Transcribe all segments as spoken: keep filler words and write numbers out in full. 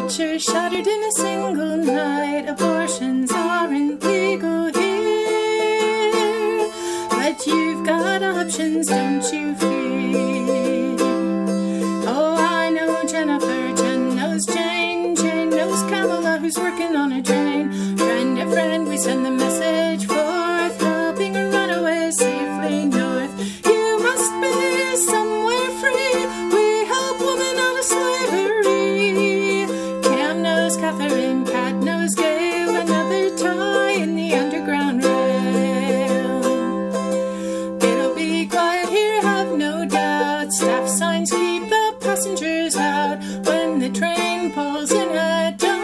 culture shattered in a single night. Abortions aren't legal here, but you've got options, don't you fear. Oh, I know Jennifer, Jen knows Jane, Jane knows Kamala, who's working on a train. Friend to friend, we send the message forth, helping her run away safely north. You must be somewhere free, we help women out of slavery. Cam knows Catherine, Kat knows Gail, another tie in the Underground Rail. It'll be quiet here, have no doubt. Staff signs keep the passengers out when the train pulls in at dawn.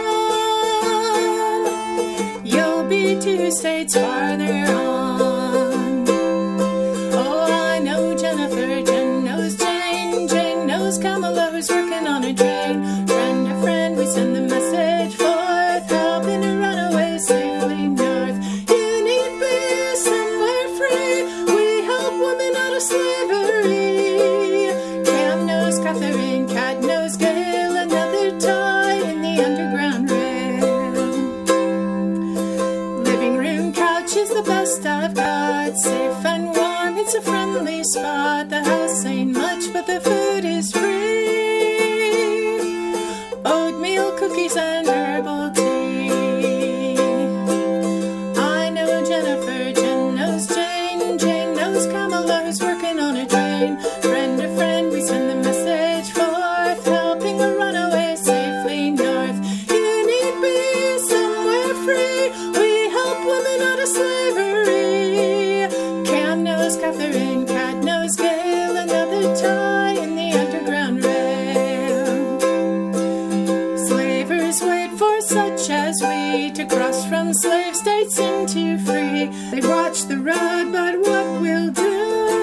You'll be two states farther on. Oh, I know Jennifer, Jen knows Jane, Jane knows Kamala, who's working on a train. Friend to friend, we send the message forth, helping her run away safely north. You need be somewhere free, we help women out of slavery. Cam knows Catherine, Kat knows Gail, another tie in the Underground Rail. Living room couch is the best I've got, safe and warm, it's a friendly spot. The house ain't much, but the food is free. Oatmeal, cookies, and herbal tea. I know Jennifer, Jen knows Jane, Jane knows Kamala, who's working on a train. Friend to friend, we send the message forth, helping her run away safely north. You need be somewhere free, we help women out of slavery. Cam knows Catherine, Kat knows Gail, another tie in the Underground Rail. Slavers wait for such as we to cross from slave states into free. They watch the road, but what we'll do?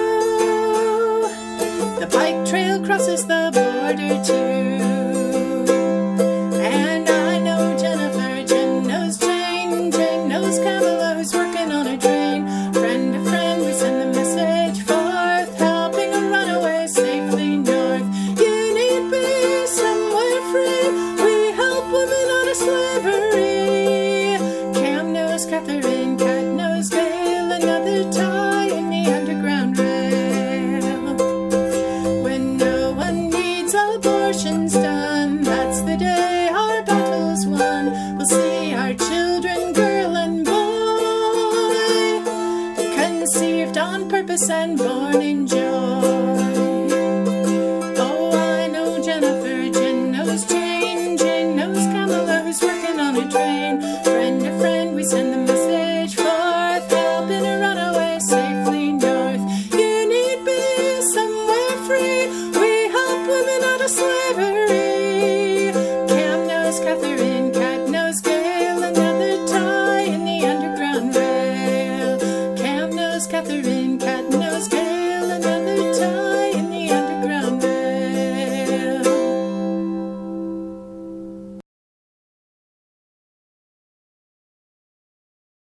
The bike trail crosses the border too. And I know Jennifer, Jen knows Jane, Jane knows Kamala, who's working on a train. Friend to friend, we send the message forth, helping her run away safely north. You need be somewhere free, we help women out of slavery. Cam knows Catherine, Kat knows Gail, another tie in the Underground Rail. When no one needs abortions done, that's the day our battle's won. We'll see our children, girl and boy, conceived on purpose and born in joy. Oh, I know Jennifer, Jen knows Jane, Jane knows Kamala, who's working on a train.